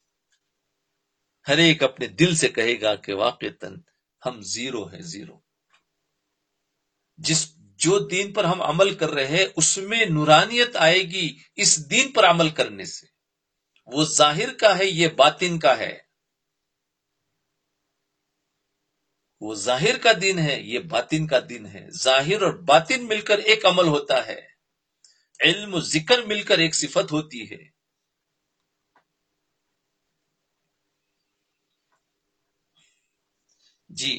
ہر ایک اپنے دل سے کہے گا کہ واقعتاً ہم زیرو ہے، زیرو. جس جو دین پر ہم عمل کر رہے ہیں اس میں نورانیت آئے گی اس دین پر عمل کرنے سے. وہ ظاہر کا ہے، یہ باطن کا ہے. وہ ظاہر کا دین ہے، یہ باطن کا دین ہے. ظاہر اور باطن مل کر ایک عمل ہوتا ہے، علم و ذکر مل کر ایک صفت ہوتی ہے. جی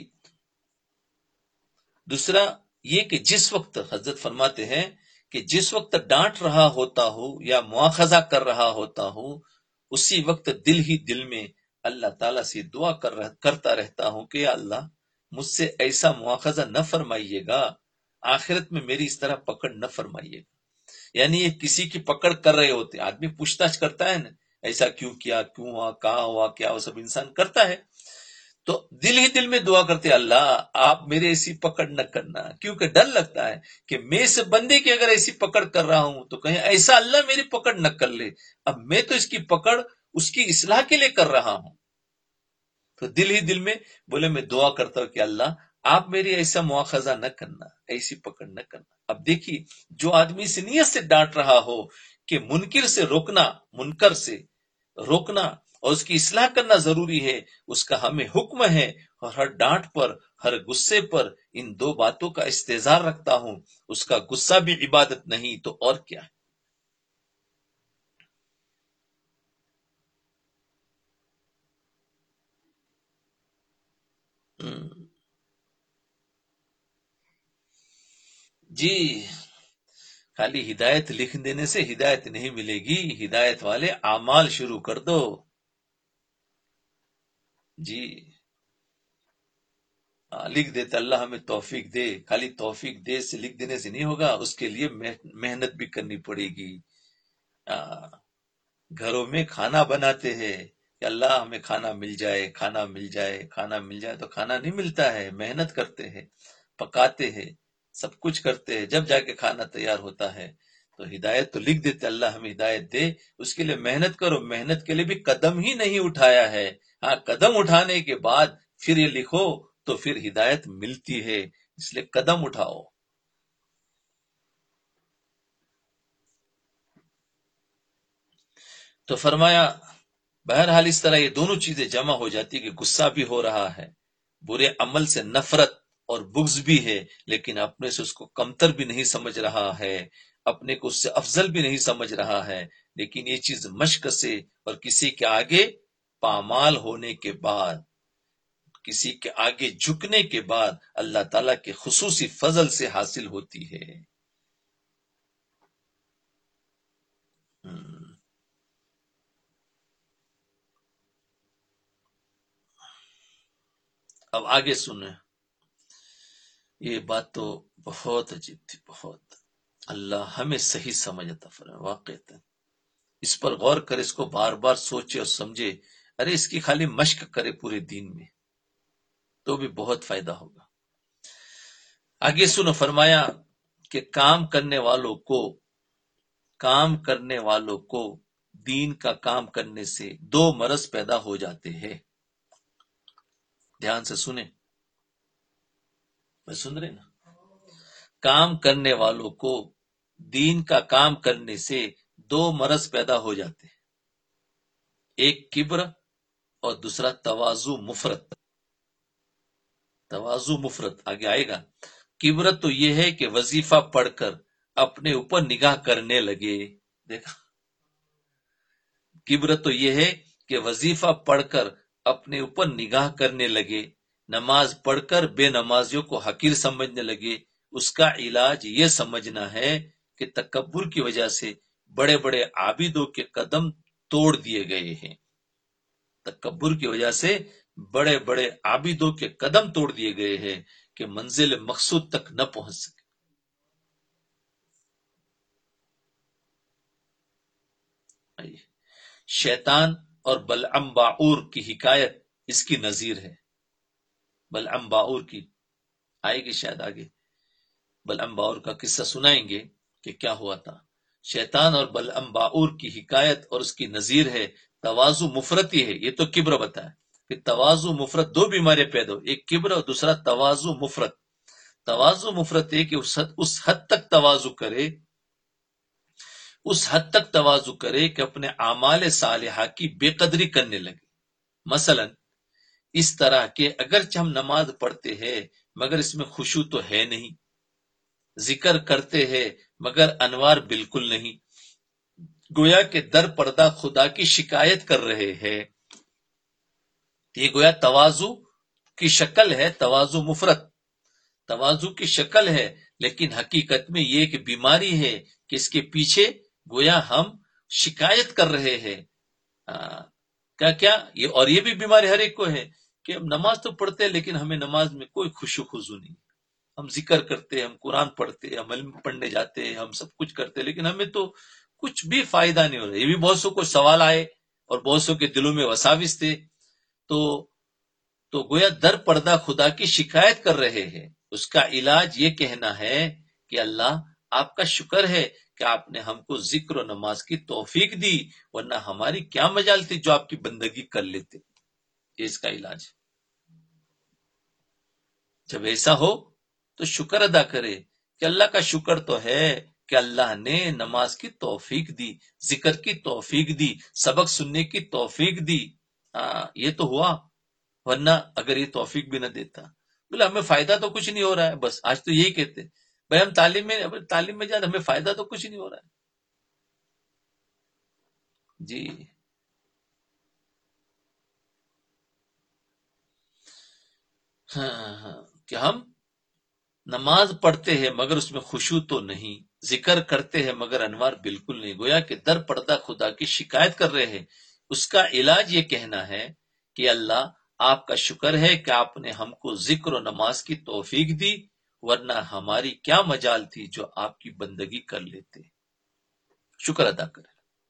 دوسرا یہ کہ جس وقت حضرت فرماتے ہیں کہ جس وقت ڈانٹ رہا ہوتا ہوں یا مواخذہ کر رہا ہوتا ہوں اسی وقت دل ہی دل میں اللہ تعالیٰ سے دعا کر رہ کرتا رہتا ہوں کہ یا اللہ مجھ سے ایسا مواخذہ نہ فرمائیے گا، آخرت میں میری اس طرح پکڑ نہ فرمائیے گا. یعنی یہ کسی کی پکڑ کر رہے ہوتے، آدمی پوچھ تاچھ کرتا ہے نا، ایسا کیوں کیا، کیوں ہوا، کہاں ہوا، کیا وہ سب انسان کرتا ہے. تو دل ہی دل میں دعا کرتے اللہ آپ میرے ایسی پکڑ نہ کرنا، کیونکہ ڈر لگتا ہے کہ میں اس بندے کی اگر ایسی پکڑ کر رہا ہوں تو کہیں ایسا اللہ میری پکڑ نہ کر لے. اب میں تو اس کی پکڑ اس کی اصلاح کے لیے کر رہا ہوں. تو دل ہی دل میں بولے میں دعا کرتا ہوں کہ اللہ آپ میری ایسا مواخذہ نہ کرنا، ایسی پکڑ نہ کرنا. اب دیکھیے جو آدمی اس نیت سے ڈانٹ رہا ہو کہ منکر سے روکنا، منکر سے روکنا اور اس کی اصلاح کرنا ضروری ہے، اس کا ہمیں حکم ہے. اور ہر ڈانٹ پر، ہر غصے پر ان دو باتوں کا استحضار رکھتا ہوں. اس کا غصہ بھی عبادت نہیں تو اور کیا ہے. جی خالی ہدایت لکھ دینے سے ہدایت نہیں ملے گی، ہدایت والے اعمال شروع کر دو. جی لکھ دیتے اللہ ہمیں توفیق دے، خالی توفیق دے سے لکھ دینے سے نہیں ہوگا، اس کے لیے محنت بھی کرنی پڑے گی۔ گھروں میں کھانا بناتے ہیں کہ اللہ ہمیں کھانا مل جائے، کھانا مل جائے، کھانا مل جائے، تو کھانا نہیں ملتا ہے، محنت کرتے ہیں، پکاتے ہیں، سب کچھ کرتے ہیں، جب جا کے کھانا تیار ہوتا ہے۔ تو ہدایت تو لکھ دیتے اللہ ہمیں ہدایت دے، اس کے لیے محنت کرو، محنت کے لیے بھی قدم ہی نہیں اٹھایا ہے، ہاں قدم اٹھانے کے بعد پھر یہ لکھو تو پھر ہدایت ملتی ہے، اس لیے قدم اٹھاؤ۔ تو فرمایا بہرحال اس طرح یہ دونوں چیزیں جمع ہو جاتی کہ غصہ بھی ہو رہا ہے، برے عمل سے نفرت اور بغض بھی ہے، لیکن اپنے سے اس کو کمتر بھی نہیں سمجھ رہا ہے، اپنے کو اس سے افضل بھی نہیں سمجھ رہا ہے، لیکن یہ چیز مشق سے اور کسی کے آگے پامال ہونے کے بعد، کسی کے آگے جھکنے کے بعد اللہ تعالیٰ کے خصوصی فضل سے حاصل ہوتی ہے۔ اب آگے سنیں، یہ بات تو بہت عجیب تھی، بہت۔ اللہ ہمیں صحیح سمجھ عطا فرمائے، واقعتا اس پر غور کرے، اس کو بار بار سوچے اور سمجھے، ارے اس کی خالی مشق کرے پورے دین میں تو بھی بہت فائدہ ہوگا۔ آگے سنو، فرمایا کہ کام کرنے والوں کو کام کرنے والوں کو دین کا کام کرنے سے دو مرض پیدا ہو جاتے ہیں۔ دھیان سے سنیں، میں سن رہے نا، کام کرنے والوں کو دین کا کام کرنے سے دو مرض پیدا ہو جاتے ہیں، ایک کبر اور دوسرا تواضع مفرط۔ تواضع مفرط آگے آئے گا۔ کبر تو یہ ہے کہ وظیفہ پڑھ کر اپنے اوپر نگاہ کرنے لگے، دیکھا، کبر تو یہ ہے کہ وظیفہ پڑھ کر اپنے اوپر نگاہ کرنے لگے، نماز پڑھ کر بے نمازیوں کو حقیر سمجھنے لگے۔ اس کا علاج یہ سمجھنا ہے کہ تکبر کی وجہ سے بڑے بڑے عابدوں کے قدم توڑ دیے گئے ہیں، تکبر کی وجہ سے بڑے بڑے عابدوں کے قدم توڑ دیے گئے ہیں کہ منزل مقصود تک نہ پہنچ سکے۔ شیطان اور بلعم باعور کی حکایت اس کی نظیر ہے۔ بلعم باعور کی آئے گی شاید آگے، بلعم باعور کا قصہ سنائیں گے کہ کیا ہوا تھا۔ شیطان اور بلعم باعور کی حکایت اور اس کی نظیر ہے تواضع مفرط ہی ہے۔ یہ تو کبر بتایا کہ تواضع مفرط دو بیماریاں پیدا ہو، ایک کبر اور دوسرا تواضع مفرط۔ تواضع مفرط ہے کہ اس حد تک تواضع کرے اس حد تک تواضع کرے کہ اپنے اعمال صالحہ کی بے قدری کرنے لگے۔ مثلا اس طرح کہ اگرچہ ہم نماز پڑھتے ہیں مگر اس میں خشوع تو ہے نہیں، ذکر کرتے ہیں مگر انوار بالکل نہیں، گویا کہ در پردہ خدا کی شکایت کر رہے ہیں۔ یہ گویا تواضع کی شکل ہے، تواضع مفرط تواضع کی شکل ہے، لیکن حقیقت میں یہ ایک بیماری ہے کہ اس کے پیچھے گویا ہم شکایت کر رہے ہیں۔ کیا کیا یہ اور یہ بھی بیماری ہر ایک کو ہے کہ ہم نماز تو پڑھتے ہیں لیکن ہمیں نماز میں کوئی خشوع خضوع نہیں، ہم ذکر کرتے ہیں، ہم قرآن پڑھتے ہیں، ہم علم پڑھنے جاتے ہیں، ہم سب کچھ کرتے ہیں، لیکن ہمیں تو کچھ بھی فائدہ نہیں ہو رہا۔ یہ بھی بہت سو کو سوال آئے اور بہت سو کے دلوں میں وساوس تھے، تو تو گویا در پردہ خدا کی شکایت کر رہے ہیں۔ اس کا علاج یہ کہنا ہے کہ اللہ آپ کا شکر ہے کہ آپ نے ہم کو ذکر و نماز کی توفیق دی، ورنہ ہماری کیا مجال تھی جو آپ کی بندگی کر لیتے۔ یہ اس کا علاج۔ جب ایسا ہو تو شکر ادا کرے کہ اللہ کا شکر تو ہے کہ اللہ نے نماز کی توفیق دی، ذکر کی توفیق دی، سبق سننے کی توفیق دی۔ آہ یہ تو ہوا، ورنہ اگر یہ توفیق بھی نہ دیتا، بولے ہمیں فائدہ تو کچھ نہیں ہو رہا ہے، بس آج تو یہی کہتے بھائی ہم تعلیم میں تعلیم میں جاتے، ہمیں فائدہ تو کچھ نہیں ہو رہا ہے۔ جی ہاں ہاں کہ ہم نماز پڑھتے ہیں مگر اس میں خشوع تو نہیں، ذکر کرتے ہیں مگر انوار بالکل نہیں، گویا کہ در پردہ خدا کی شکایت کر رہے ہیں۔ اس کا علاج یہ کہنا ہے کہ اللہ آپ کا شکر ہے کہ آپ نے ہم کو ذکر و نماز کی توفیق دی، ورنہ ہماری کیا مجال تھی جو آپ کی بندگی کر لیتے۔ شکر ادا کریں۔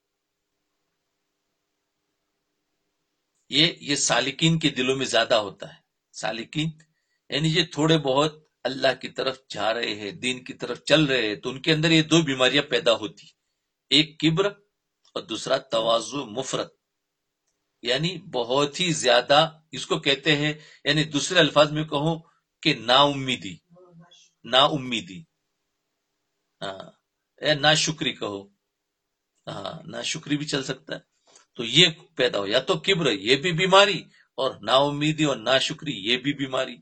یہ یہ سالکین کے دلوں میں زیادہ ہوتا ہے۔ سالکین یعنی یہ تھوڑے بہت اللہ کی طرف جا رہے ہیں، دین کی طرف چل رہے ہیں، تو ان کے اندر یہ دو بیماریاں پیدا ہوتی، ایک کبر اور دوسرا تواضع مفرط، یعنی بہت ہی زیادہ، اس کو کہتے ہیں، یعنی دوسرے الفاظ میں کہوں کہ نا امیدی، نا امیدی، ہاں، یا نا شکری کہو، ہاں، نا شکری بھی چل سکتا ہے۔ تو یہ پیدا ہو، یا تو کبر یہ بھی بیماری، اور نا امیدی اور نا شکری یہ بھی بیماری۔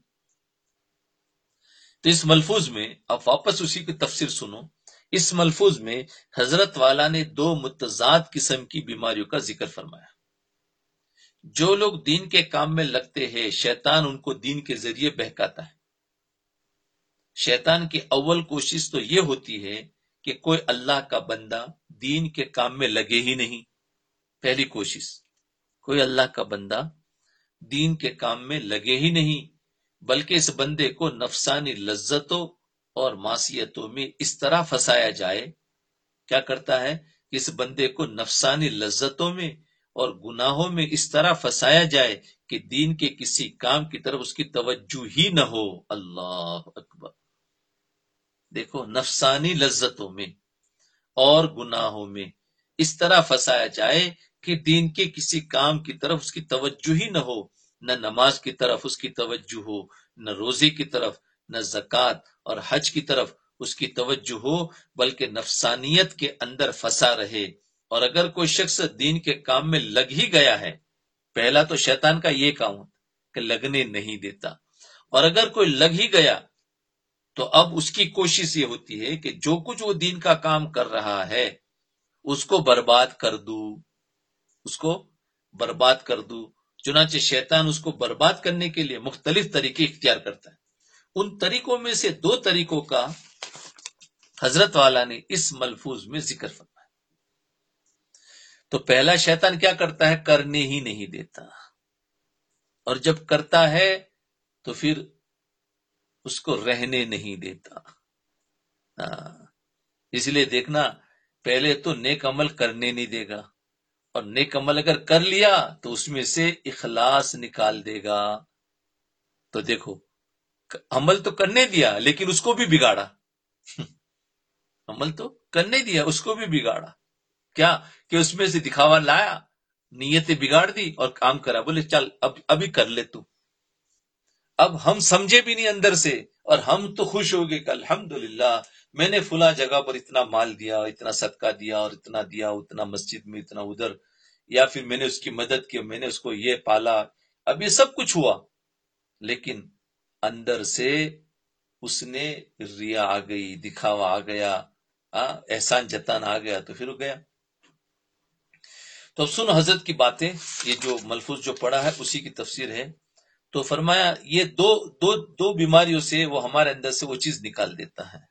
تو اس ملفوظ میں اب واپس اسی کی تفسیر سنو۔ اس ملفوظ میں حضرت والا نے دو متضاد قسم کی بیماریوں کا ذکر فرمایا۔ جو لوگ دین کے کام میں لگتے ہیں، شیطان ان کو دین کے ذریعے بہکاتا ہے۔ شیطان کی اول کوشش تو یہ ہوتی ہے کہ کوئی اللہ کا بندہ دین کے کام میں لگے ہی نہیں۔ پہلی کوشش، کوئی اللہ کا بندہ دین کے کام میں لگے ہی نہیں، بلکہ اس بندے کو نفسانی لذتوں اور معصیتوں میں اس طرح پھنسایا جائے۔ کیا کرتا ہے کہ اس بندے کو نفسانی لذتوں میں اور گناہوں میں اس طرح پھنسایا جائے کہ دین کے کسی کام کی طرف اس کی توجہ ہی نہ ہو۔ اللہ اکبر! دیکھو، نفسانی لذتوں میں اور گناہوں میں اس طرح پھنسایا جائے کہ دین کے کسی کام کی طرف اس کی توجہ ہی نہ ہو، نہ نماز کی طرف اس کی توجہ ہو، نہ روزے کی طرف، نہ زکوٰۃ اور حج کی طرف اس کی توجہ ہو، بلکہ نفسانیت کے اندر پھنسا رہے۔ اور اگر کوئی شخص دین کے کام میں لگ ہی گیا ہے، پہلا تو شیطان کا یہ کام ہوتا کہ لگنے نہیں دیتا، اور اگر کوئی لگ ہی گیا تو اب اس کی کوشش یہ ہوتی ہے کہ جو کچھ وہ دین کا کام کر رہا ہے اس کو برباد کر دوں، اس کو برباد کر دوں۔ چنانچہ شیطان اس کو برباد کرنے کے لیے مختلف طریقے اختیار کرتا ہے۔ ان طریقوں میں سے دو طریقوں کا حضرت والا نے اس ملفوظ میں ذکر فرمایا۔ تو پہلا، شیطان کیا کرتا ہے؟ کرنے ہی نہیں دیتا، اور جب کرتا ہے تو پھر اس کو رہنے نہیں دیتا۔ اس لیے دیکھنا، پہلے تو نیک عمل کرنے نہیں دے گا، اور نیک عمل اگر کر لیا تو اس میں سے اخلاص نکال دے گا۔ تو دیکھو، عمل تو کرنے دیا لیکن اس کو بھی بگاڑا، عمل تو کرنے دیا اس کو بھی بگاڑا۔ کیا کہ اس میں سے دکھاوا لایا، نیتیں بگاڑ دی اور کام کرا، بولے چل اب ابھی کر لے تو۔ اب ہم سمجھے بھی نہیں اندر سے، اور ہم تو خوش ہو گئے کہ الحمدللہ میں نے فلاں جگہ پر اتنا مال دیا، اتنا صدقہ دیا، اور اتنا دیا، اتنا مسجد میں، اتنا ادھر، یا پھر میں نے اس کی مدد کی، میں نے اس کو یہ پالا۔ اب یہ سب کچھ ہوا، لیکن اندر سے اس نے ریا آ گئی، دکھاوا آ گیا، احسان جتانا آ گیا، تو پھر وہ گیا۔ تو اب سنو حضرت کی باتیں، یہ جو ملفوظ جو پڑھا ہے اسی کی تفسیر ہے۔ تو فرمایا یہ دو دو دو بیماریوں سے وہ ہمارے اندر سے وہ چیز نکال دیتا ہے۔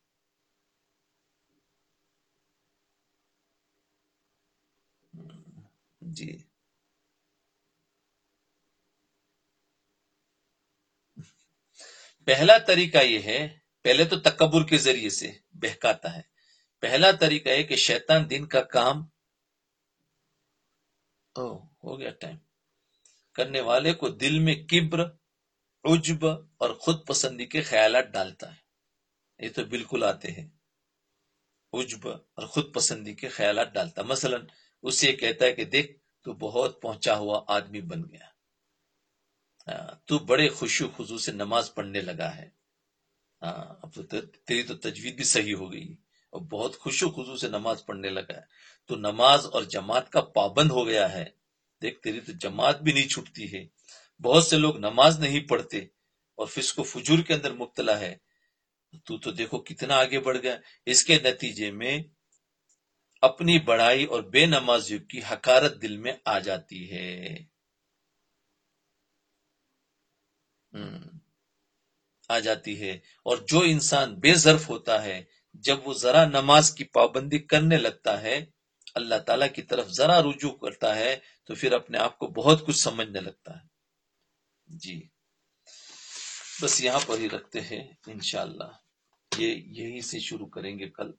جی، پہلا طریقہ یہ ہے، پہلے تو تکبر کے ذریعے سے بہکاتا ہے۔ پہلا طریقہ ہے کہ شیطان دن کا کام او ہو گیا ٹائم کرنے والے کو دل میں کبر، عجب اور خود پسندی کے خیالات ڈالتا ہے۔ یہ تو بالکل آتے ہیں، عجب اور خود پسندی کے خیالات ڈالتا ہے۔ مثلا اسے یہ کہتا ہے کہ دیکھ تو بہت پہنچا ہوا آدمی بن گیا، تو بڑے خشوع خضوع سے نماز پڑھنے لگا ہے، اب تو تیری تو تجوید بھی صحیح ہو گئی، اور بہت خشوع خضوع سے نماز پڑھنے لگا ہے، تو نماز اور جماعت کا پابند ہو گیا ہے، دیکھ تیری تو جماعت بھی نہیں چھوٹتی ہے، بہت سے لوگ نماز نہیں پڑھتے اور فسق و فجور کے اندر مبتلا ہے، تو تو دیکھو کتنا آگے بڑھ گیا۔ اس کے نتیجے میں اپنی بڑائی اور بے نمازیوں کی حقارت دل میں آ جاتی ہے۔ آ جاتی ہے اور جو انسان بے ظرف ہوتا ہے، جب وہ ذرا نماز کی پابندی کرنے لگتا ہے، اللہ تعالیٰ کی طرف ذرا رجوع کرتا ہے، تو پھر اپنے آپ کو بہت کچھ سمجھنے لگتا ہے۔ جی بس یہاں پر ہی رکھتے ہیں انشاءاللہ، یہ یہی سے شروع کریں گے کل.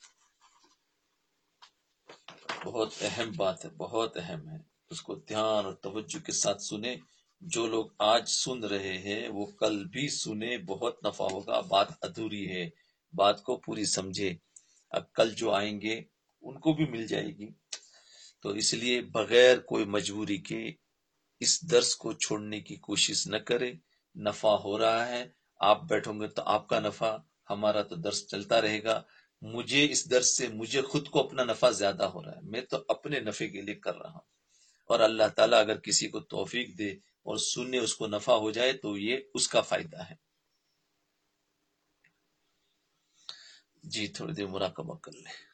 بہت اہم بات ہے، بہت اہم ہے، اس کو دھیان اور توجہ کے ساتھ سنیں. جو لوگ آج سن رہے ہیں وہ کل بھی سنیں، بہت نفع ہوگا. بات ادھوری ہے، بات کو پوری سمجھے. اب کل جو آئیں گے ان کو بھی مل جائے گی. تو اس لیے بغیر کوئی مجبوری کے اس درس کو چھوڑنے کی کوشش نہ کرے. نفع ہو رہا ہے، آپ بیٹھو گے تو آپ کا نفع، ہمارا تو درس چلتا رہے گا. مجھے اس درس سے مجھے خود کو اپنا نفع زیادہ ہو رہا ہے، میں تو اپنے نفع کے لیے کر رہا ہوں. اور اللہ تعالیٰ اگر کسی کو توفیق دے اور سننے اس کو نفع ہو جائے تو یہ اس کا فائدہ ہے. جی تھوڑی دیر مراقبہ کر لیں.